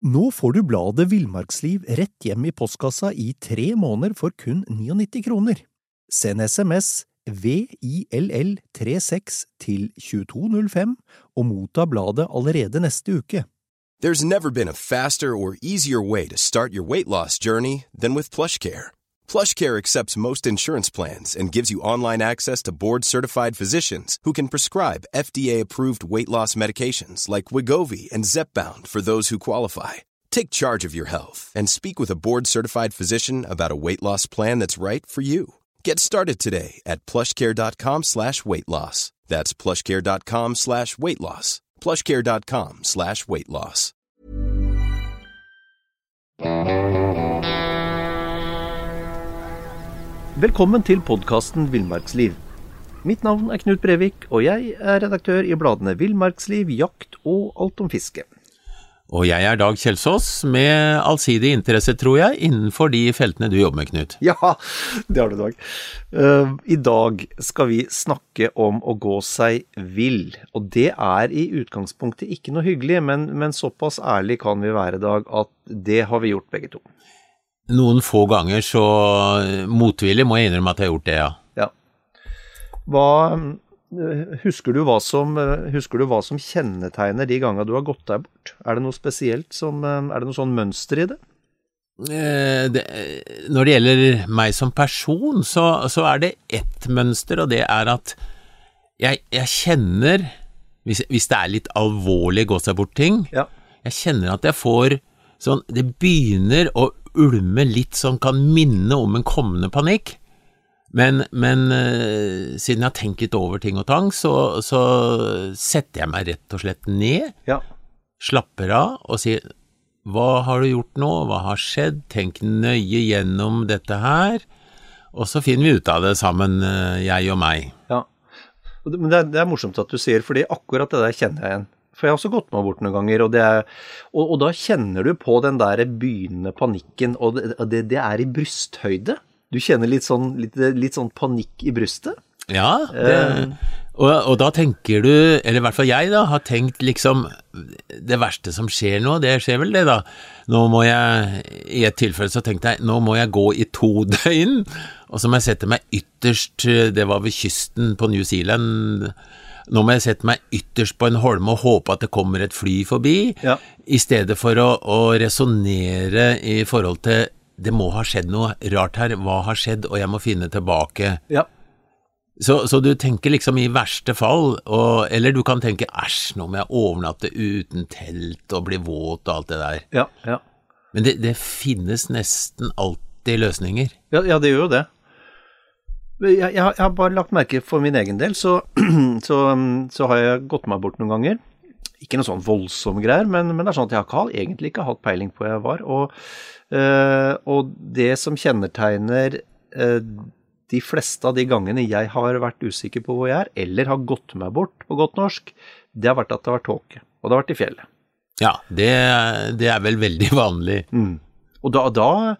Nå får du bladet Villmarksliv rett hjem I postkassa I 3 måneder for kun 99 kroner. Send SMS VILL36 til 2205 og motta bladet allerede neste uke. There's never been a faster or easier way to start your weight loss journey than with PlushCare. PlushCare accepts most insurance plans and gives you online access to board-certified physicians who can prescribe FDA-approved weight loss medications like Wegovy and Zepbound for those who qualify. Take charge of your health and speak with a board-certified physician about a weight loss plan that's right for you. Get started today at plushcare.com/weightloss. That's plushcare.com/weightloss. plushcare.com/weightloss. Velkommen til podcasten Villmarksliv. Mitt navn Knut Brevik, og jeg redaktør I bladene Villmarksliv, Jakt og Alt om fiske. Og jeg Dag Kjelsås, med allsidig interesse, tror jeg, innenfor de feltene du jobber med, Knut. Ja, det har du, Dag. I dag skal vi snakke om å gå seg vill, og det I utgangspunktet ikke noe hyggelig, men såpass ærlig kan vi være, Dag, at det har vi gjort begge to. Noen få ganger så motvillig må jeg innrømme at jeg har gjort det, ja. Ja. Husker du hva som kjennetegner de ganger du har gått deg bort? Det noe spesielt det noe sånn mønster I det? Når det gjelder meg som person, så det ett mønster, og det at jeg kjenner, hvis det litt alvorlig gå seg bort ting, ja. Jeg kjenner at jeg får sånn, det begynner å ulme litt som kan minne om en kommende panikk. Men siden jeg har tenkt litt over ting og tang, så setter jeg meg rett og slett ned, ja. Slapper av og sier, hva har du gjort nå? Hva har skjedd? Tenk nøye gjennom dette her, og så finner vi ut av det sammen, jeg og meg. Ja, men det morsomt at du sier, fordi akkurat det der kjenner jeg igjen. For jeg har også gått meg bort noen ganger, og da kjenner du på den der begynnende panikken, og det I brysthøyde. Du kjenner litt sånn panikk I brystet? Ja, og da tenker du, eller I hvert fall jeg da, har tenkt liksom, det verste som skjer nå, det skjer vel det da. Nå må jeg, I et tilfelle så tenkte jeg, nå må jeg gå I 2 døgn, og så må jeg sette meg ytterst, det var ved kysten på New Zealand, nå må jeg sette meg ytterst på en holme og håpe at det kommer et fly forbi, ja. I stedet for å resonere I forhold til det må ha skjedd noe rart her, hva har skjedd, og jeg må finne tilbake. Ja. Så du tenker liksom I verste fall, eller du kan tenke, nå må jeg overnatte uten telt og bli våt og alt det der. Ja, ja. Men det finnes nesten alltid løsninger. Ja, det gjør jo det. Jeg har bare lagt merke for min egen del, så har jeg gått meg bort noen ganger. Ikke noe sånn voldsomme greier, men det sånn at jeg har egentlig ikke hatt peiling på hvor jeg var, og det som kjennetegner de fleste av de gangene jeg har vært usikker på hvor jeg eller har gått meg bort på godt norsk, det har vært at det har vært tåke, og det har vært I fjellet. Ja, det vel veldig vanlig. Og da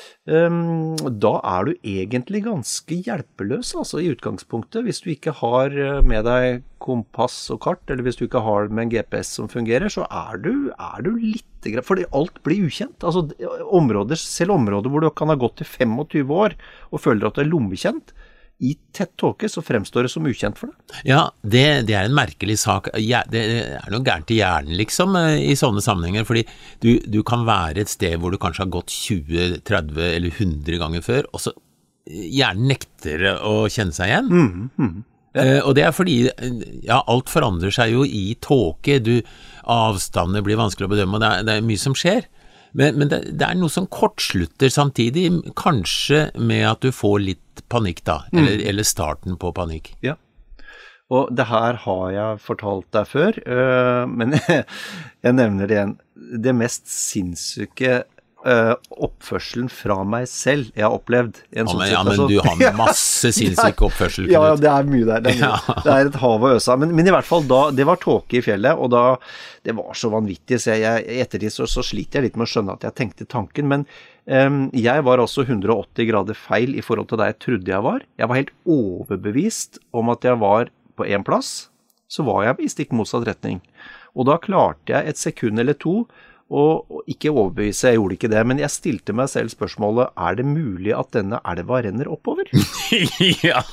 du egentlig ganske hjelpeløs, altså I utgangspunktet, hvis du ikke har med deg kompass og kart, eller hvis du ikke har med en GPS som fungerer, så du litt greit, fordi alt blir ukjent. Altså selv områder hvor du kan ha gått I 25 år og føler at du lommekjent, I tett tåke så fremstår det som ukjent for deg. Ja, det en merkelig sak. Det noe gærent I hjernen liksom I sånne sammenhenger, fordi du kan være et sted hvor du kanskje har gått 20, 30 eller 100 ganger før, og så hjernen nekter å kjenne seg igjen. Ja. Og det fordi alt forandrer seg jo I tåke, avstander blir vanskelig å bedømme, og det mye som skjer. Men det noe som kortslutter samtidig, kanskje med at du får litt panikk da, eller starten på panikk. Ja, og det her har jeg fortalt deg før, men jeg nevner det igjen. Det mest sinnssyke oppførselen fra meg selv jeg har opplevd en sånn situasjon. Men du har masse sinnssyke oppførsel. Ja, det mye der. Det et hav å øse. Men I hvert fall da, det var tåke I fjellet, og da, det var så vanvittig, så ettertid så sliter jeg litt med å skjønne at jeg tenkte tanken, men jeg var altså 180 grader feil I forhold til det jeg trodde jeg var. Jeg var helt overbevist om at jeg var på en plass, så var jeg I stikk motsatt retning. Og da klarte jeg et sekund eller to og ikke overbevise, jeg gjorde ikke det, men jeg stilte meg selv spørsmålet, det mulig at denne elva renner oppover? Ja.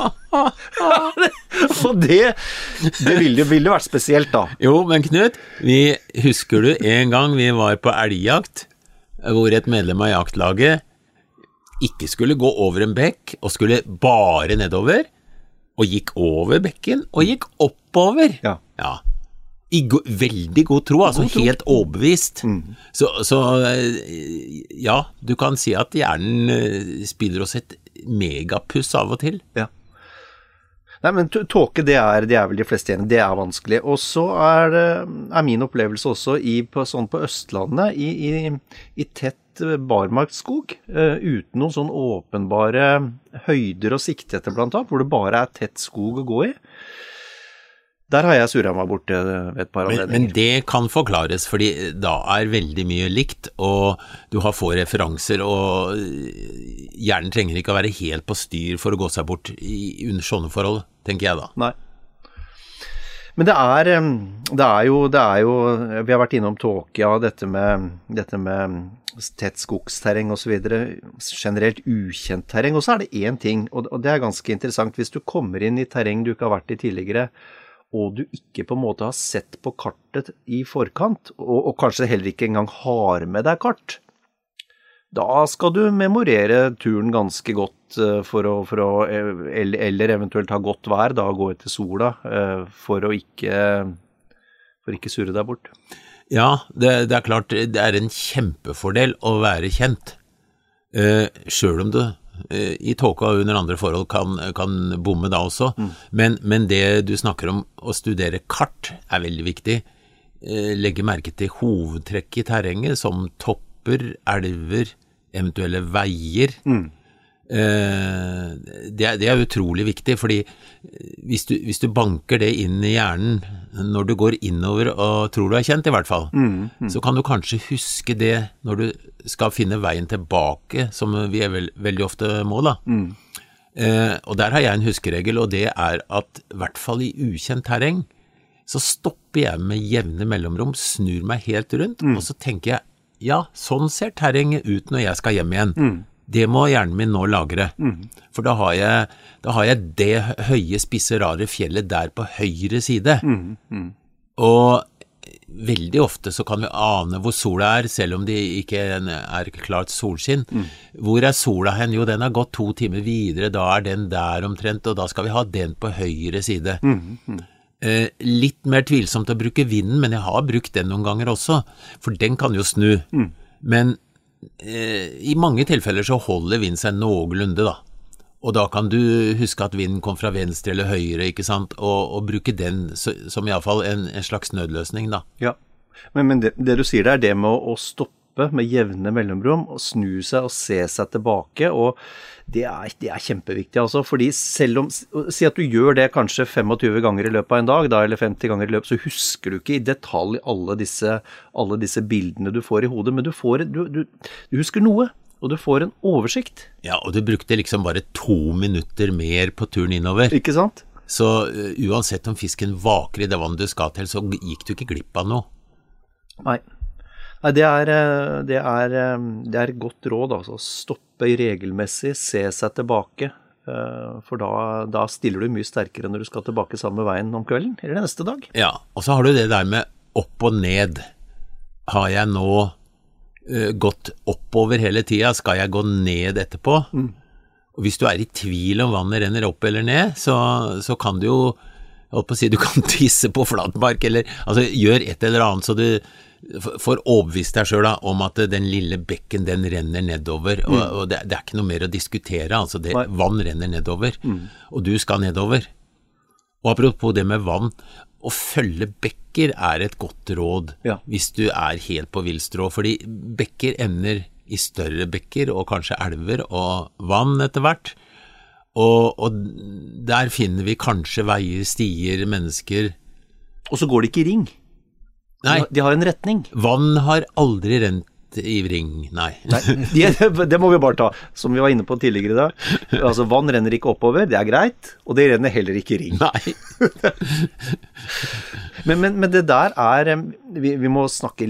Og det ville vært spesielt da. Jo, men Knut, husker du en gang vi var på elgjakt, hvor et medlem av jaktlaget ikke skulle gå over en bekk, og skulle bare nedover, og gikk over bekken, og gikk oppover. Ja. I veldig god tro, altså helt overbevist. Så ja, du kan si at hjernen spiller oss et megapuss av og til. Ja. Nei, men tåke, det er vel de fleste igjen, det er vanskelig. Og så er min opplevelse også på Østlandet, i tett barmarksskog, uten noen sånn åpenbare høyder å sikte etter blant annet, hvor det bare er tett skog å gå i. Der har jeg surret meg bort ved et par anledninger. Men det kan forklares, fordi da er veldig mye likt, og du har få referanser, og hjernen trenger ikke å være helt på styr for å gå seg bort under sånne forhold, tenker jeg da. Nei. Men det er jo, vi har vært innom tåke, ja, dette med tett skogsterreng og så videre, generelt ukjent terreng, og så er det en ting, og det er ganske interessant, hvis du kommer inn i terreng du ikke har vært i tidligere, og du ikke på en måte har sett på kartet i forkant, og kanskje heller ikke engang har med deg kart, da skal du memorere turen ganske godt eller eventuelt ha godt vær, da gå etter sola, for ikke surre deg bort. Ja, det er klart, det er en kjempefordel å være kjent, selv om du i tåka og under andre forhold kan bomme da også, men det du snakker om å studere kart er veldig viktig. Legge merke til hovedtrekk i terrenget som topper, elver, eventuelle veier. Det er utrolig viktig, fordi hvis du banker det inn i hjernen når du går innover og tror du er kjent i hvert fall, så kan du kanskje huske det når du skal finne veien tilbake, som vi veldig ofte må da. Og der har jeg en huskeregel, og det er at i hvert fall i ukjent terreng, så stopper jeg med jevne mellomrom, snur meg helt rundt, og så tenker jeg, ja, sånn ser terrenget ut når jeg skal hjem igjen. Det må hjernen min nå lagre, for da har jeg det høye, spisse, rare fjellet der på høyre side. Og veldig ofte så kan vi ane hvor sola er, selv om det ikke er klart solskinn. Hvor er sola hen? Jo, den har gått 2 timer videre, da er den der omtrent, og da skal vi ha den på høyre side. Litt mer tvilsomt å bruke vinden, men jeg har brukt den noen ganger også, for den kan jo snu. Men i mange tilfeller så holder vind seg noenlunde da, og da kan du huske at vinden kom fra venstre eller høyre, ikke sant, og bruke den som i alle fall en slags nødløsning da. Ja, men det du sier der, det med å stoppe med jevne mellomrom, og snu seg og se seg tilbake, og det er kjempeviktig altså, fordi selv om, si at du gjør det kanskje 25 ganger i løpet av en dag da, eller 50 ganger i løpet, så husker du ikke i detalj alle disse bildene du får i hodet, men du husker noe, og du får en oversikt. Ja, og du brukte liksom bare 2 minutter mer på turen innover. Ikke sant? Så uansett om fisken vaker i det vann du skal til, så gikk du ikke glipp av noe. Nei, det er godt råd, altså. Stoppe regelmessig, se seg tilbake, for da stiller du mye sterkere når du skal tilbake samme veien om kvelden, eller neste dag. Ja, og så har du det der med opp og ned. Har jeg nå gått oppover hele tiden, skal jeg gå ned etterpå? Og hvis du er i tvil om vannet renner opp eller ned, så kan du jo, jeg holdt på å si, du kan tisse på flatmark, eller altså gjør et eller annet, så du får overbevist deg selv da, om at den lille bekken, den renner nedover, og det er ikke noe mer å diskutere, altså vann renner nedover, og du skal nedover. Og apropos det med vann, å følge bekker er et godt råd hvis du er helt på villstrå, fordi bekker ender i større bekker og kanskje elver og vann etter hvert, og der finner vi kanskje veier, stier, mennesker. Og så går det ikke i ring. Nei. De har en retning. Vann har aldri rent i ring, nei. Det må vi bare ta, som vi var inne på tidligere i dag. Altså, vann renner ikke oppover, det er greit, og det renner heller ikke i ring. Nei. men det der er, vi må snakke litt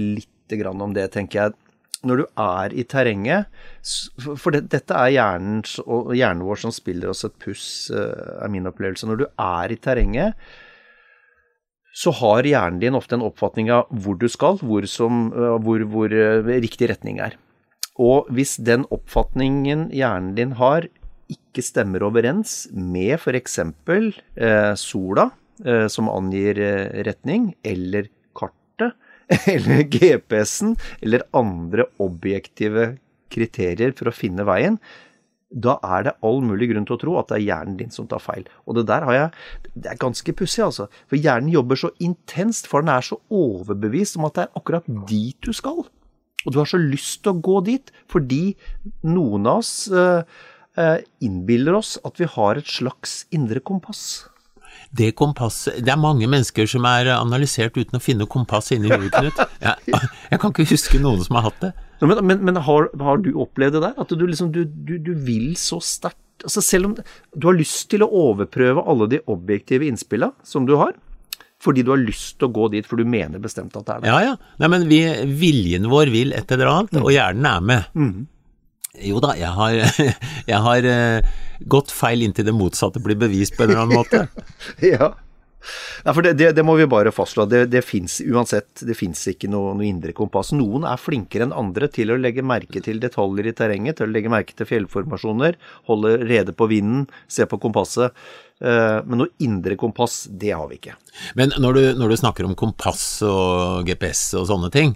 lite grann om det, tenker jeg. Når du i terrenget, for dette hjernen vår som spiller oss et puss, min opplevelse. Når du i terrenget, så har hjernen din ofte en oppfatning av hvor du skal, hvor riktig retning Og hvis den oppfatningen hjernen din har, ikke stemmer overens med for eksempel sola, som angir retning, eller kartet, eller GPS-en, eller andre objektive kriterier for å finne veien, da det all mulig grunn til å tro at det hjernen din som tar feil. Og det det ganske pussig, altså. For hjernen jobber så intenst, for den så overbevist om at det akkurat dit du skal. Og du har så lyst til å gå dit, fordi noen av oss innbiller oss at vi har et slags indre kompass. Det kompasset, det mange mennesker som analysert uten å finne kompass inni hodet, Knut. Jeg kan ikke huske noen som har hatt det. Men har du opplevd det der? At du vil så sterkt, altså selv om du har lyst til å overprøve alle de objektive innspillene som du har, fordi du har lyst til å gå dit, for du mener bestemt at det det. Ja. Nei, men viljen vår vil et eller annet, og hjernen med. Jo da, jeg har gått feil inntil det motsatte blir bevist på en eller annen måte. Ja, for det må vi bare fastslå. Det finnes uansett, det finnes ikke noe indre kompass. Noen flinkere enn andre til å legge merke til detaljer i terrenget, til å legge merke til fjellformasjoner, holde rede på vinden, se på kompasset. Men noe indre kompass, det har vi ikke. Men når du snakker om kompass og GPS og sånne ting,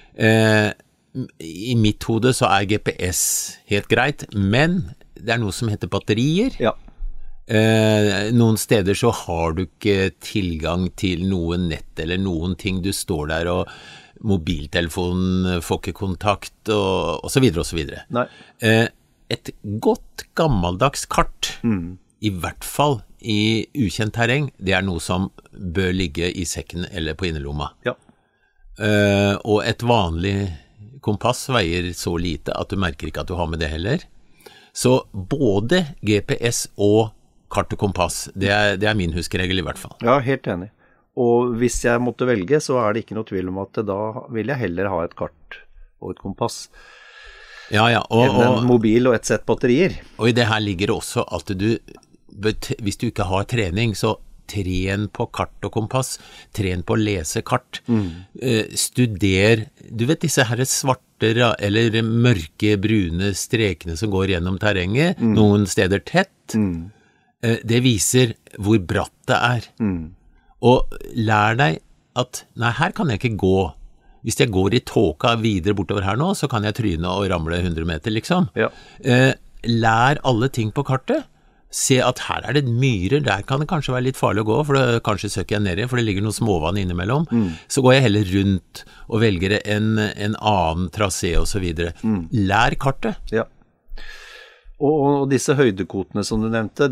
i mitt hode så GPS helt greit, men det noe som heter batterier. Ja. Noen steder så har du ikke tilgang til noe nett eller noen ting. Du står der og mobiltelefonen får ikke kontakt og så videre og så videre. Nei. Et godt gammeldags kart, i hvert fall i ukjent terreng, det noe som bør ligge i sekken eller på innerlomma. Ja. Og et vanlig kompass veier så lite at du merker ikke at du har med det heller. Så både GPS og kart og kompass, det min huskeregel i hvert fall. Ja, helt enig. Og hvis jeg måtte velge, så det ikke noe tvil om at da vil jeg heller ha et kart og et kompass. Ja, enn en mobil og et sett batterier. Og i det her ligger også at hvis du ikke har trening, så tren på kart og kompass, tren på å lese kart, studer, du vet disse her svarte eller mørke brune strekene som går gjennom terrenget, noen steder tett, det viser hvor bratt det og lær deg at, nei, her kan jeg ikke gå. Hvis jeg går i tåka videre bortover her nå, så kan jeg tryne og ramle 100 meter, liksom. Ja. Lær alle ting på kartet, se at her det myrer, der kan det kanskje være litt farlig å gå, for det kanskje søker jeg ned i, for det ligger noe småvann innimellom. Så går jeg heller rundt og velger en annen trasé og så videre. Lær kartet. Ja. Og disse høydekotene som du nevnte,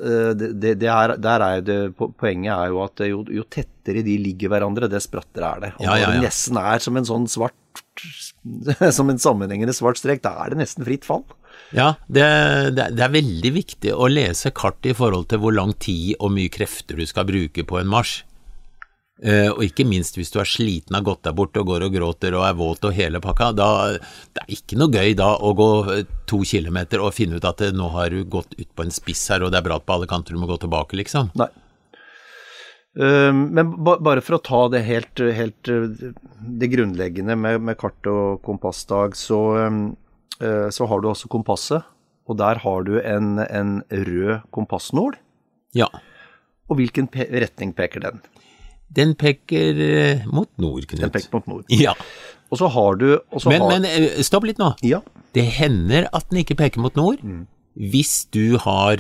poenget jo at jo tettere de ligger hverandre, det sprattere det. Og når det nesten som en sånn som en sammenhengende svart strek, da det nesten fritt fall. Ja, det veldig viktig å lese kart i forhold til hvor lang tid og mye krefter du skal bruke på en marsj. Og ikke minst hvis du sliten av gått der bort og går og gråter og våt og hele pakka, det ikke noe gøy da å gå 2 kilometer og finne ut at nå har du gått ut på en spiss her og det bratt på alle kanter, du må gå tilbake liksom. Nei. Men bare for å ta det helt det grunnleggende med kart og kompassdag, så har du også kompasset, og der har du en rød kompassnål. Ja. Og hvilken retning peker den? Den peker mot nord, Knut. Den peker mot nord. Ja. Og så har du... Men stopp litt nå. Ja. Det hender at den ikke peker mot nord, hvis du har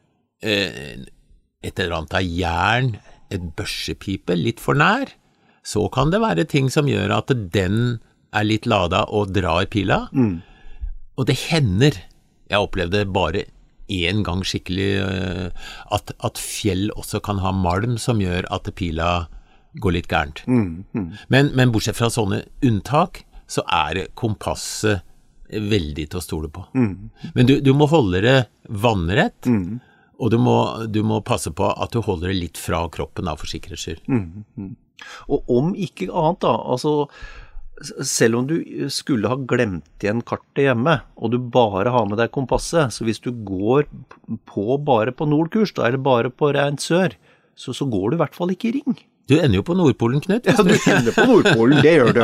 et eller annet av jern, et børsepipe litt for nær, så kan det være ting som gjør at den litt ladet og drar pila. Og det hender, jeg opplevde bare en gang skikkelig, at fjell også kan ha malm som gjør at pila går litt gærent. Men bortsett fra sånne unntak, så det kompasset veldig til å stole på. Men du må holde det vannrett, og du må passe på at du holder det litt fra kroppen av for sikkerhets skyld. Og om ikke annet da, altså selv om du skulle ha glemt igjen kartet hjemme, og du bare har med deg kompasset, så hvis du går bare på nordkurs, da, eller bare på rent sør, så går du i hvert fall ikke i ring. Du ender jo på Nordpolen, Knut. Ja, du ender på Nordpolen, det gjør du.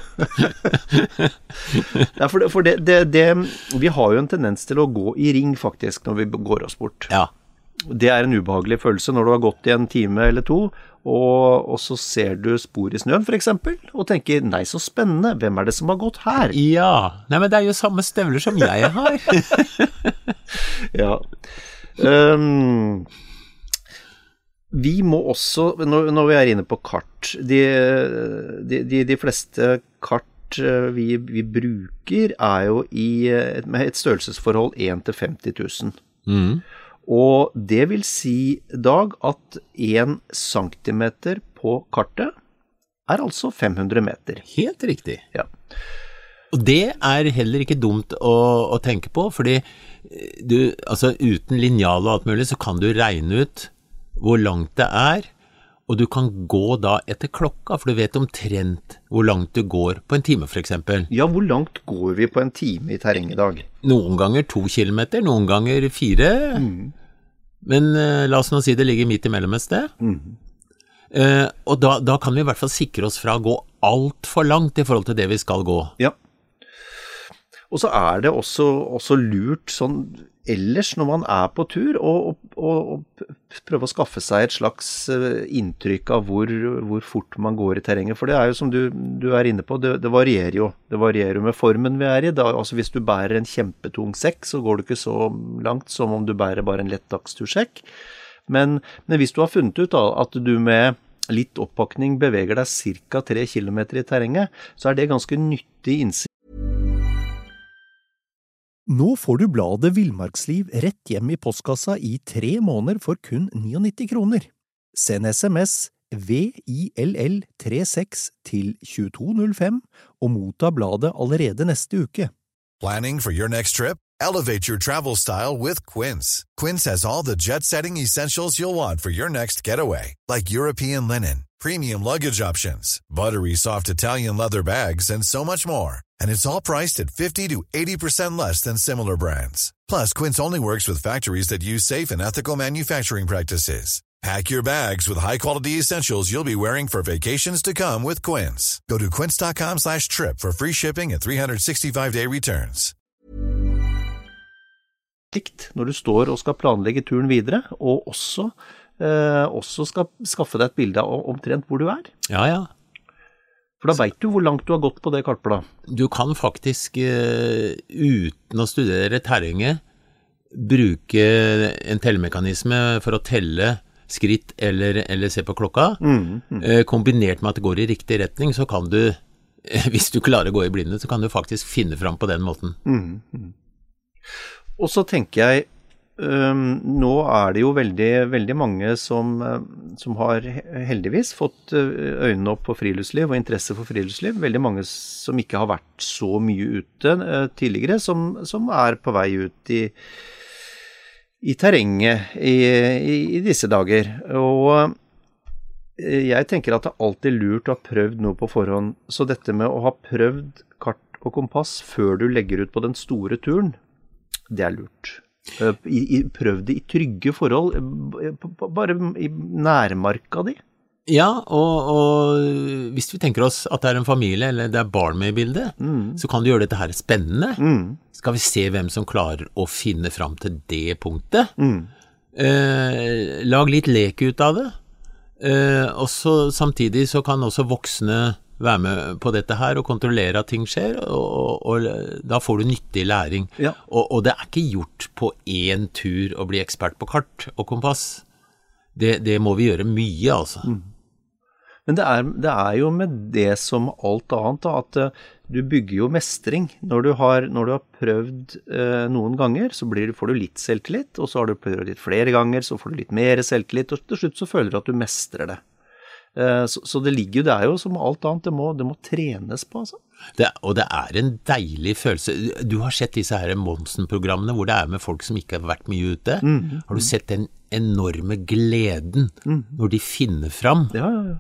Ja, for vi har jo en tendens til å gå i ring faktisk når vi går oss bort. Ja. Det en ubehagelig følelse når du har gått i en time eller to, og så ser du spor i snøen for eksempel, og tenker, nei, så spennende, hvem det som har gått her? Ja, nei, men det jo samme støvler som jeg har. Ja. Vi må også, når vi inne på kart, de fleste kart vi bruker jo med et størrelsesforhold 1 til 50 000. Og det vil si, Dag, at 1 centimeter på kartet altså 500 meter. Helt riktig. Ja. Og det heller ikke dumt å tenke på, fordi altså uten linjal og alt mulig, så kan du regne ut hvor langt det og du kan gå da etter klokka, for du vet omtrent hvor langt du går på en time, for eksempel. Ja, hvor langt går vi på en time i terreng i dag? Noen ganger 2 kilometer, noen ganger 4. Men la oss nå si det ligger midt imellom et sted. Og da kan vi i hvert fall sikre oss fra å gå alt for langt i forhold til det vi skal gå. Ja. Og så det også lurt sånn ellers når man på tur og prøve å skaffe seg et slags inntrykk av hvor fort man går i terrenget, for det jo som du inne på, det varierer jo. Det varierer jo med formen vi i. Altså hvis du bærer en kjempetung sekk, så går du ikke så langt som om du bærer bare en lett dagstursekk. Men hvis du har funnet ut at du med litt oppakning beveger deg cirka 3 kilometer i terrenget, så det ganske nyttig innsikt. Nå får du bladet Villmarksliv rett hjem i postkassa i 3 måneder for kun 99 kroner. Send SMS VILL36 til 2205 og motta bladet allerede neste uke. Planning for your next trip? Elevate your travel style with Quince. Quince has all the jet-setting essentials you'll want for your next getaway, like European linen, premium luggage options, buttery soft Italian leather bags, and so much more. And it's all priced at 50 to 80% less than similar brands. Plus, Quince only works with factories that use safe and ethical manufacturing practices. Pack your bags with high-quality essentials you'll be wearing for vacations to come with Quince. Go to quince.com/trip for free shipping and 365-day returns. Når du står og skal planlegge turen videre, og også skal skaffe deg et bilde av omtrent hvor du Ja, ja. For da vet du hvor langt du har gått på det kartbladet. Du kan faktisk, uten å studere terrenget, bruke en tellemekanisme for å telle skritt eller se på klokka. Kombinert med at det går i riktig retning, så kan du, hvis du klarer å gå i blinde, så kan du faktisk finne fram på den måten. Og så tenker jeg, nå det jo veldig mange som har heldigvis fått øynene opp på friluftsliv og interesse for friluftsliv. Veldig mange som ikke har vært så mye ute tidligere, som på vei ut i terrenget i disse dager. Og jeg tenker at det alltid lurt å ha prøvd noe på forhånd. Så dette med å ha prøvd kart og kompass før du legger ut på den store turen, det lurt. Prøv det i trygge forhold, bare i nærmarka di. Ja, og hvis vi tenker oss at det en familie, eller det barn med i bildet, så kan du gjøre dette her spennende. Skal vi se hvem som klarer å finne fram til det punktet? Lag litt lek ut av det. Og så samtidig så kan også voksne være med på dette her og kontrollere at ting skjer, og da får du nyttig læring. Ja. Og det ikke gjort på en tur å bli ekspert på kart og kompass. Det må vi gjøre mye, altså. Men det jo med det som alt annet, at du bygger jo mestring. Når du har prøvd noen ganger, så får du litt selvtillit, og så har du prøvd litt flere ganger, så får du litt mer selvtillit, og til slutt så føler du at du mestrer det. Så det jo som alt annet, det må trenes på, altså. Og det en deilig følelse. Du har sett disse her Monsen-programmene hvor det med folk som ikke har vært mye ute. Har du sett den enorme gleden når de finner fram? Ja.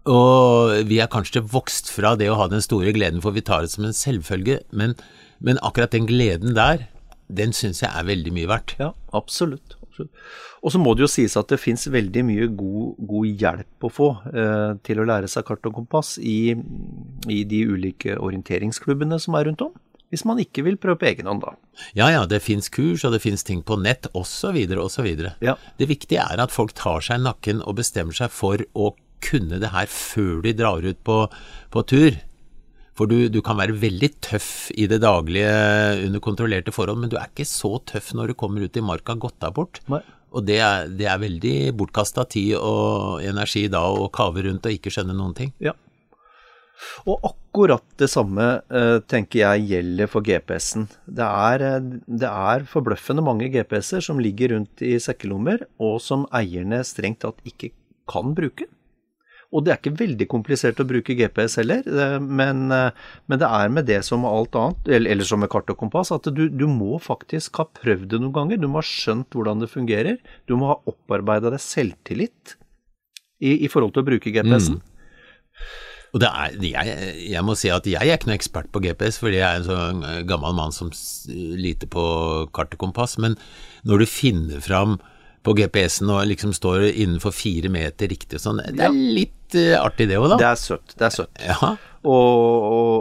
Og vi kanskje vokst fra det å ha den store gleden, for vi tar det som en selvfølge, men akkurat den gleden der, den synes jeg veldig mye verdt. Ja, absolutt. Og så må det jo sies at det finnes veldig mye god hjelp å få til å lære seg kart og kompass i de ulike orienteringsklubbene som rundt om, hvis man ikke vil prøve på egen hånd da. Ja, det finnes kurs, og det finnes ting på nett, og så videre, og så videre. Ja. Det viktige at folk tar seg nakken og bestemmer seg for å kunne det her før de drar ut på tur. For du kan være veldig tøff i det daglige under kontrollerte forhold, men du ikke så tøff når du kommer ut i marka gått deg bort. Nei. Og det veldig bortkastet tid og energi da å kave rundt og ikke skjønne noen ting. Ja. Og akkurat det samme tenker jeg gjelder for GPS-en. Det forbløffende mange GPS-er som ligger rundt i sekkelommer, og som eierne strengt tatt ikke kan bruke. Og det ikke veldig komplisert å bruke GPS heller, men det med det som alt annet, eller som med kart og kompass, at du må faktisk ha prøvd det noen ganger, du må ha skjønt hvordan det fungerer, du må ha opparbeidet deg selvtillit i forhold til å bruke GPS-en. Og jeg må si at jeg ikke noe ekspert på GPS, fordi jeg en sånn gammel mann som liter på kart og kompass, men når du finner fram på GPS-en og liksom står innenfor 4 meter riktig og sånn, det litt artig det også da. Det er søtt. Ja. Og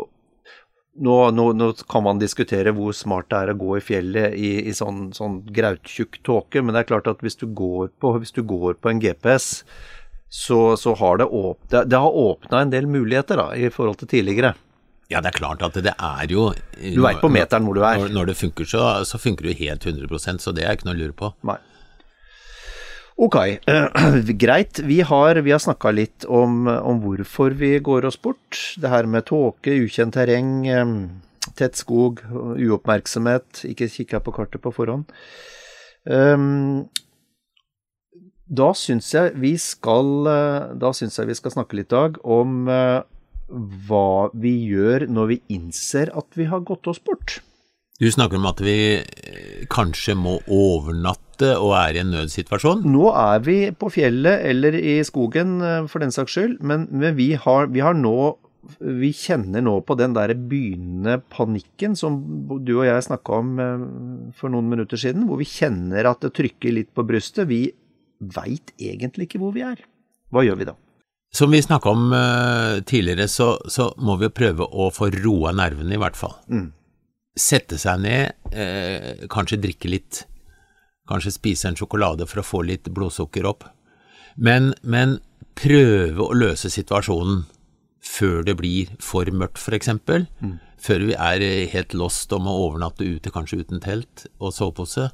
nå kan man diskutere hvor smart det å gå i fjellet i sånn grauttjukk tåke, men det klart at hvis du går på en GPS, så har det har åpnet en del muligheter da, i forhold til tidligere. Ja, det klart at det jo... Du vet på meteren hvor du Når det funker, så funker det helt 100%, så det ikke noe å lure på. Nei. Ok, greit. Vi har snakket litt om hvorfor vi går oss bort. Det her med tåke, ukjent terreng, tett skog, uoppmerksomhet, ikke kikke på kartet på forhånd. Da synes jeg vi skal snakke litt, Dag, om hva vi gjør når vi innser at vi har gått oss bort. Du snakker om at vi kanskje må overnatte og i en nødsituasjon? Nå vi på fjellet eller i skogen for den saks skyld, men vi kjenner nå på den der begynnende panikken som du og jeg snakket om for noen minutter siden, hvor vi kjenner at det trykker litt på brystet. Vi vet egentlig ikke hvor vi Hva gjør vi da? Som vi snakket om tidligere, så må vi prøve å få roa nervene i hvert fall. Sette seg ned, kanskje drikke litt, kanskje spise en sjokolade for å få litt blodsukker opp. Men prøve å løse situasjonen før det blir for mørkt, for eksempel. Før vi helt lost om å overnatte ute, kanskje uten telt og sovepose.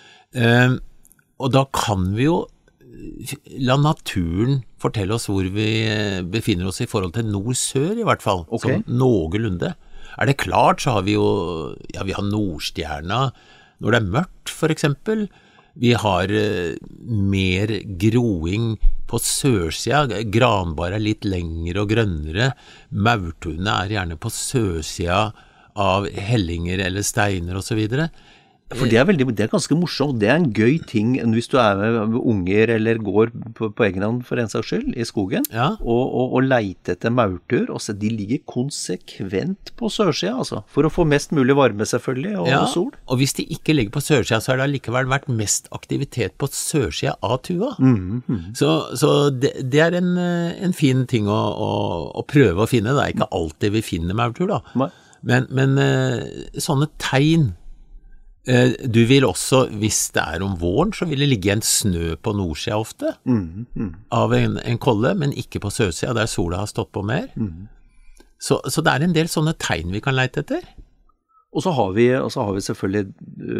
Og da kan vi jo la naturen fortelle oss hvor vi befinner oss i forhold til nord-sør i hvert fall, Okay. Sånn noenlunde. Det klart, så har vi jo, vi har Nordstjerna når det mørkt, for eksempel. Vi har mer groing på sørsida, granbar litt lengre og grønnere. Maurtunene gjerne på sørsida av hellinger eller steiner og så videre. For det er ganske morsomt, det en gøy ting hvis du med unger eller går på egen hånd for en saks skyld i skogen, Ja. og leite etter maurtur, og så de ligger konsekvent på sørsida, altså, for å få mest mulig varme selvfølgelig, og sol. Og hvis de ikke ligger på sørsida, så det likevel vært mest aktivitet på sørsida av tua. Så det en fin ting å prøve å finne, det ikke alltid vi finner maurtur da. Nei. Men sånne tegn, du vil også, hvis det om våren, så vil det ligge en snø på nordsida ofte, av en kolle, men ikke på sørsida, der sola har stått på mer. Så det en del sånne tegn vi kan leite etter. Og så har vi selvfølgelig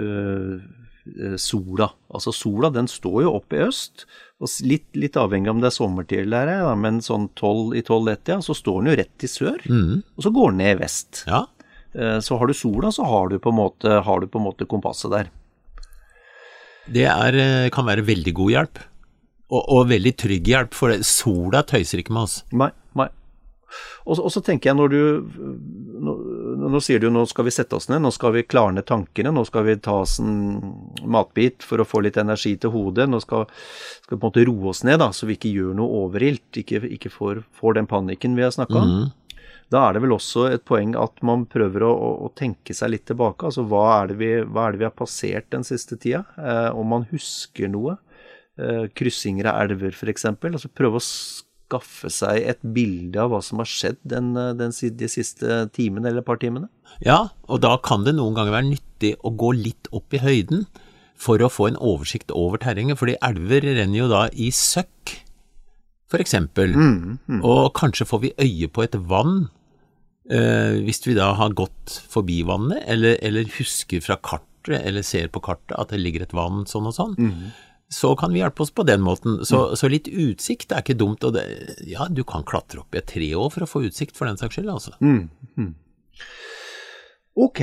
sola. Altså sola, den står jo oppe i øst, og litt avhengig om det sommertid eller da, men sånn 12-1, så står den jo rett i sør, og så går den ned i vest. Ja. Så har du sola, så har du på en måte kompasset der. Det kan være veldig god hjelp, og veldig trygg hjelp, for sola tøyser ikke med oss. Nei. Og så tenker jeg, nå sier du jo, nå skal vi sette oss ned, nå skal vi klarne tankene, nå skal vi ta oss en matbit for å få litt energi til hodet, nå skal vi på en måte roe oss ned da, så vi ikke gjør noe overilt, ikke får den panikken vi har snakket om. Da det vel også et poeng at man prøver å tenke seg litt tilbake, altså hva det vi har passert den siste tida, om man husker noe, kryssinger av elver for eksempel, altså prøve å skaffe seg et bilde av hva som har skjedd de siste timene eller et par timene. Ja, og da kan det noen ganger være nyttig å gå litt opp i høyden for å få en oversikt over terrenget, fordi elver renner jo da i søkk, for eksempel, og kanskje får vi øye på et vann, hvis vi da har gått forbi vannet, eller husker fra kartet, eller ser på kartet at det ligger et vann sånn og sånn, så kan vi hjelpe oss på den måten. Så litt utsikt ikke dumt, og ja, du kan klatre opp i et tre år for å få utsikt for den saks skyld, altså. Ok,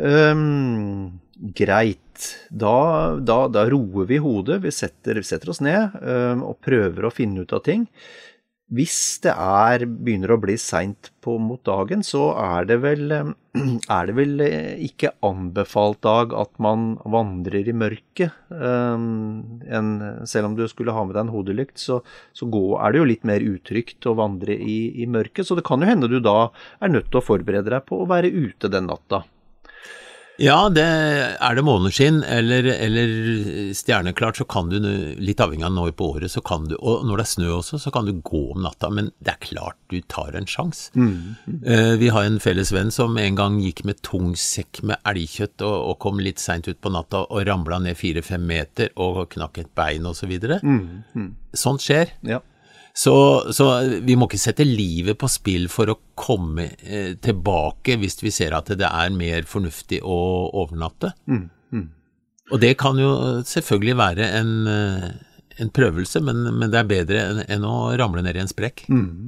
greit. Da roer vi hodet, vi setter oss ned og prøver å finne ut av ting. Hvis det begynner å bli sent mot dagen, så det vel ikke anbefalt dag at man vandrer i mørket. Selv om du skulle ha med deg en hodelykt, så det jo litt mer utrygt å vandre i mørket, så det kan jo hende du da nødt til å forberede deg på å være ute den natta. Ja, det det måneskinn eller stjerneklart, så kan du, litt avhengig av når på året, så kan du, og når det snø også, så kan du gå om natta, men det klart du tar en sjans. Vi har en felles venn som en gang gikk med tung sekk med elgkjøtt og kom litt sent ut på natta og ramlet ned 4-5 meter og knakk et bein og så videre. Sånt skjer. Ja. Så vi må ikke sette livet på spill for å komme tilbake hvis vi ser at det mer fornuftig å overnatte. Og det kan jo selvfølgelig være en prøvelse, men det bedre enn å ramle ned i en sprekk.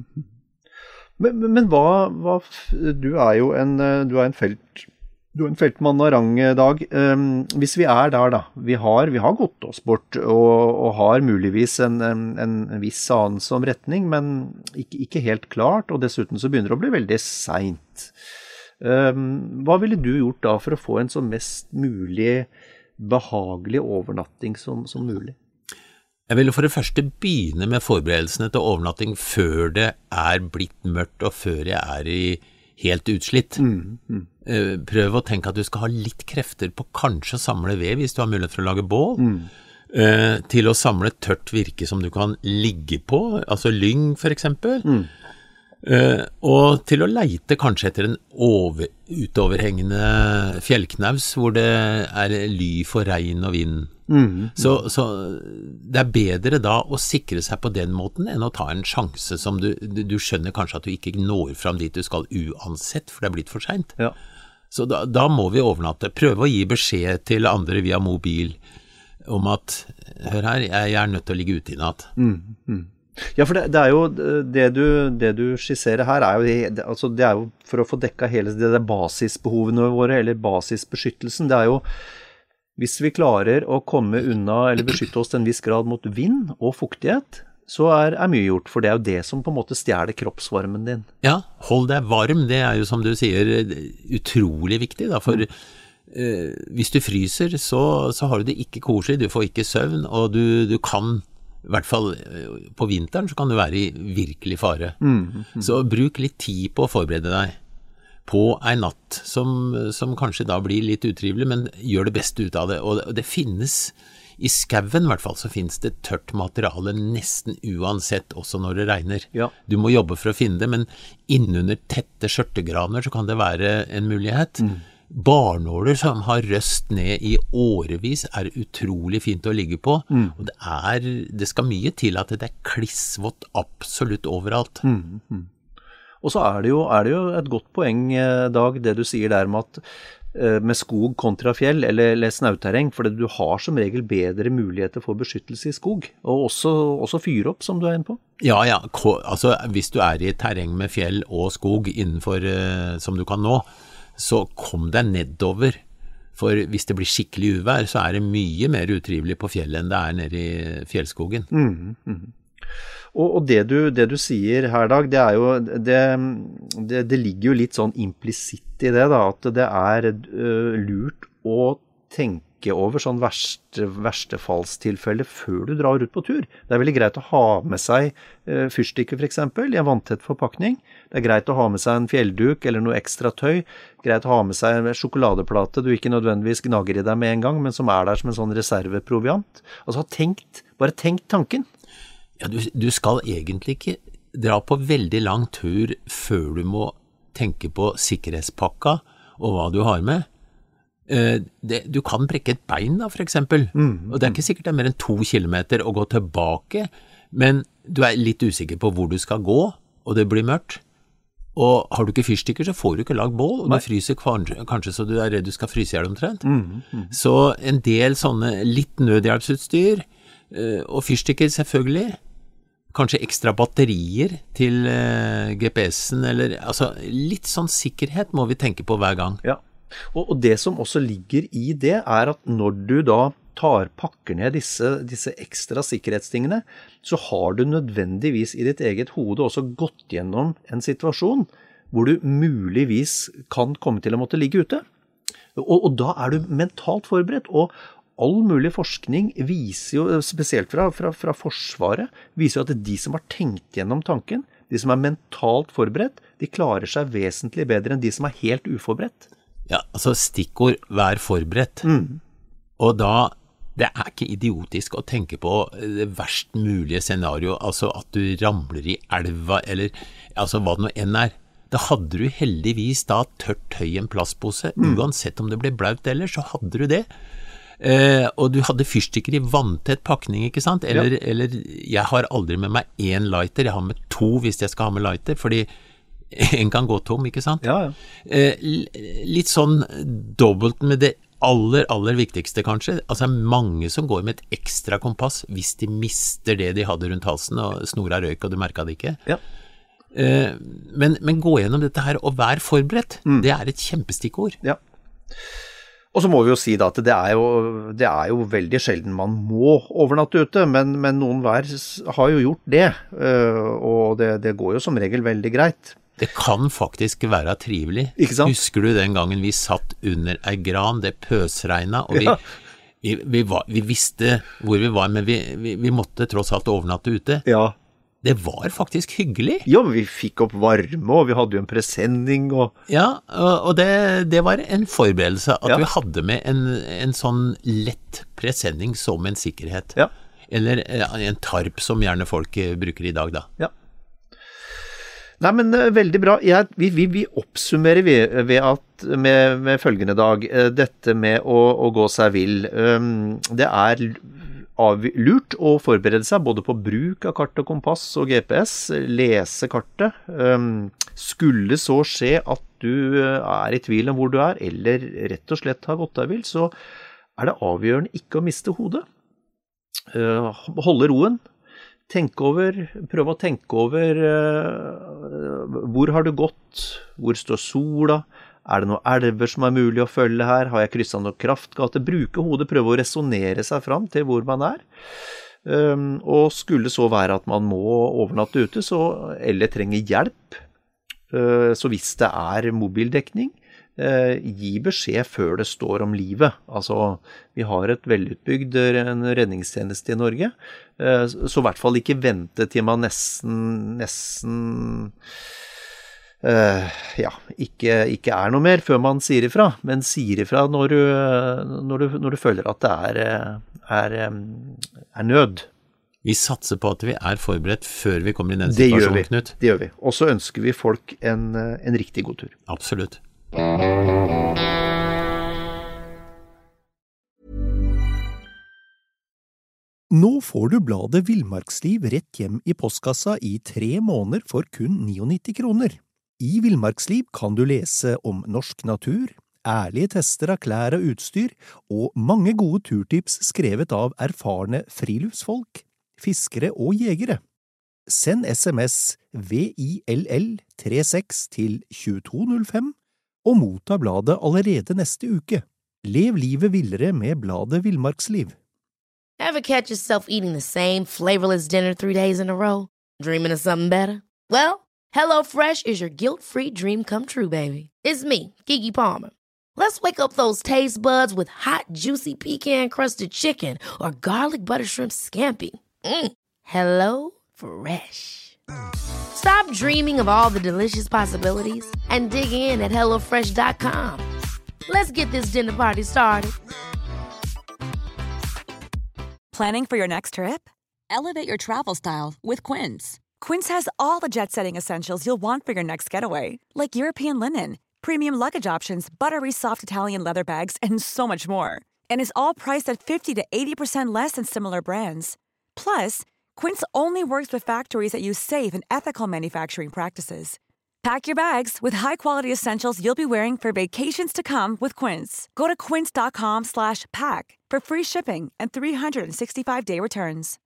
Men hva du jo du en feltmann av rang, Dag. Hvis vi der da, vi har gått oss bort og har muligvis en viss anelse om retning, men ikke helt klart, og dessuten så begynner det å bli veldig sent. Hva ville du gjort da for å få en så mest mulig behagelig overnatting som mulig? Jeg ville for det første begynne med forberedelsene til overnatting før det blitt mørkt og før jeg i helt utslitt. Prøv å tenke at du skal ha litt krefter på kanskje å samle ved hvis du har mulighet for å lage bål, til å samle tørt virke som du kan ligge på, altså lyng for eksempel, og til å leite kanskje etter en utoverhengende fjellknaus hvor det ly for regn og vind. Så det bedre da å sikre seg på den måten enn å ta en sjanse som du skjønner kanskje at du ikke når fram dit du skal uansett, for det blitt for sent. Ja. Så da må vi overnatte. Prøve å gi beskjed til andre via mobil om at, hør her, jeg nødt til å ligge ute i natt. Ja, for det jo det du skisserer her jo, det jo for å få dekka hele det basisbehovene våre, eller basisbeskyttelsen. Det jo, hvis vi klarer å komme unna eller beskytte oss til en viss grad mot vind og fuktighet, så mye gjort, for det jo det som på en måte stjeler kroppsvarmen din. Ja, hold deg varm, det jo som du sier utrolig viktig da, for hvis du fryser, så har du det ikke koselig, du får ikke søvn, og du kan, i hvert fall på vinteren, så kan du være i virkelig fare. Så bruk litt tid på å forberede deg på en natt som kanskje da blir litt utrivelig, men gjør det beste ut av det. Og det finnes, i skauen i hvert fall, så finnes det tørt materiale nesten uansett, også når det regner. Ja. Du må jobbe for å finne det, men innunder tette skjørtegraner så kan det være en mulighet. Barnåler som har røst ned i årevis utrolig fint å ligge på, og det skal mye til at det klissvått absolutt overalt. Og så det jo et godt poeng, Dag, det du sier der med at med skog kontra fjell eller snauterreng, for du har som regel bedre muligheter for beskyttelse i skog, og også fyre opp, som du inne på. Ja, altså hvis du i et terreng med fjell og skog innenfor som du kan nå, så kom deg nedover, for hvis det blir skikkelig uvær, så det mye mer utrivelig på fjellet enn det nede i fjellskogen. Og det du sier her, Dag, det jo, det ligger jo litt sånn implisitt i det, da, at det lurt å tenke over sånn verstefallstilfelle før du drar ut på tur. Det veldig greit å ha med seg fyrstikker for eksempel, i en vanntett forpakning. Det greit å ha med seg en fjellduk eller noe ekstra tøy. Greit å ha med seg en sjokoladeplate du ikke nødvendigvis gnager i deg med en gang, men som der som en sånn reserveproviant. Altså bare tenk tanken. Ja, du skal egentlig ikke dra på veldig lang tur før du må tenke på sikkerhetspakka og hva du har med. Du kan brekke et bein da, for eksempel. Og det ikke sikkert det mer enn 2 kilometer å gå tilbake, men du litt usikker på hvor du skal gå, og det blir mørkt. Og har du ikke fyrstikker, så får du ikke lagd bål, og du fryser kanskje så du redd du skal fryse ihjel omtrent. Så en del sånne litt nødhjelpsutstyr, og fyrstikker selvfølgelig, kanskje ekstra batterier til GPS-en, eller altså litt sånn sikkerhet må vi tenke på hver gang. Ja, og det som også ligger i det at når du da pakker ned disse ekstra sikkerhetstingene, så har du nødvendigvis i ditt eget hode også gått gjennom en situasjon hvor du muligvis kan komme til å måtte ligge ute. Og da du mentalt forberedt, og all mulig forskning viser jo, spesielt fra Forsvaret, viser jo at de som har tenkt gjennom tanken, de som mentalt forberedt, de klarer seg vesentlig bedre enn de som helt uforberedt. Ja, altså stikkord, vær forberedt. Og da, det ikke idiotisk å tenke på det verst mulige scenario, altså at du ramler i elva, eller altså hva det nå enn Da hadde du heldigvis da tørt tøy en plastpose, uansett om det ble blaut eller, så hadde du det. Og du hadde fyrstikker i vanntett pakning, ikke sant? Eller jeg har aldri med meg 1 lighter, jeg har med 2 hvis jeg skal ha med lighter, fordi en kan gå tom, ikke sant? Ja. Litt sånn dobbelt med det aller viktigste kanskje, altså mange som går med et ekstra kompass hvis de mister det de hadde rundt halsen og snora røyk og du merket det ikke. Ja. Men gå gjennom dette her og vær forberedt, det et kjempestikkord. Ja. Og så må vi jo si da at det jo veldig sjelden man må overnatte ute, men noen hver har jo gjort det, og det går jo som regel veldig greit. Det kan faktisk være trivelig. Ikke sant? Husker du den gangen vi satt under ei gran, det pøsregnet, og vi visste hvor vi var, men vi måtte tross alt overnatte ute. Ja. Det var faktisk hyggelig. Ja, vi fikk opp varme, og vi hadde jo en presenning. Ja, og det var en forberedelse at vi hadde med en sånn lett presenning som en sikkerhet. Ja. Eller en tarp som gjerne folk bruker i dag da. Ja. Nei, men veldig bra. Vi oppsummerer med følgende, Dag. Dette med å gå seg vill. Det lurt å forberede seg både på bruk av kart og kompass og GPS, lese kartet. Skulle så skje at du i tvil om hvor du eller rett og slett har gått deg vill, så det avgjørende ikke å miste hodet. Holde roen. Prøv å tenke over hvor har du gått, hvor står sola, det noen elver som mulig å følge her, har jeg krysset noen kraftgate, bruke hodet, prøve å resonere seg fram til hvor man og skulle så være at man må overnatte ute, eller trenger hjelp, så hvis det mobildekning, gi beskjed før det står om livet. Altså, vi har et velutbygd redningstjeneste i Norge, så i hvert fall ikke vente til man nesten ikke noe mer før man sier ifra, men sier ifra når du føler at det er nød. Vi satser på at vi forberedt før vi kommer i den situasjonen, Knut. Det gjør vi. Og så ønsker vi folk en riktig god tur. Absolutt. Nå får du bladet Villmarksliv rett hjem i postkassa i 3 måneder for kun 99 kroner. I Villmarksliv kan du lese om norsk natur, ærlige tester av klær og utstyr, og mange gode turtips skrevet av erfarne friluftsfolk, fiskere og jegere. Send SMS VILL36 til 2205, og motta bladet allerede neste uke. Lev livet villere med bladet Villmarksliv. Ever catch yourself eating the same flavorless dinner 3 days in a row? Dreaming of something better? Well, HelloFresh is your guilt-free dream come true, baby. It's me, Keke Palmer. Let's wake up those taste buds with hot, juicy pecan-crusted chicken or garlic butter shrimp scampi. Hello Fresh. Stop dreaming of all the delicious possibilities and dig in at HelloFresh.com. Let's get this dinner party started. Planning for your next trip? Elevate your travel style with Quince. Quince has all the jet-setting essentials you'll want for your next getaway, like European linen, premium luggage options, buttery soft Italian leather bags, and so much more. And is all priced at 50 to 80% less than similar brands. Plus, Quince only works with factories that use safe and ethical manufacturing practices. Pack your bags with high-quality essentials you'll be wearing for vacations to come with Quince. Go to quince.com/pack for free shipping and 365-day returns.